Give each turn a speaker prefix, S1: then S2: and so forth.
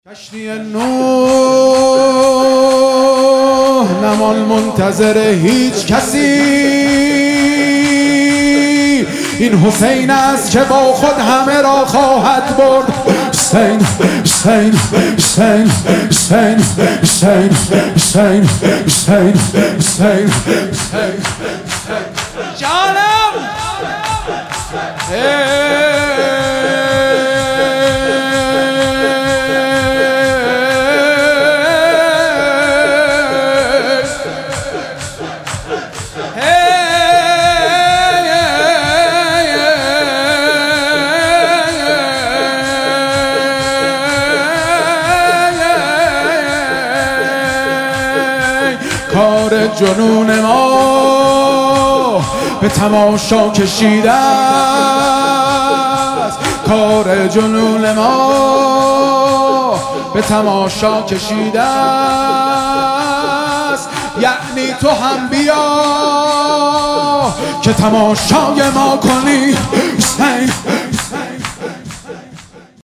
S1: کشتی نوح نمان منتظر هیچ کسی، این حسین است که با خود همه را خواهد برد. حسین حسین حسین حسین حسین حسین حسین حسین جانم کار جنون ما به تماشا کشیده است، کار جنون ما به تماشا کشیده است. یعنی تو هم بیا که تماشای ما کنی.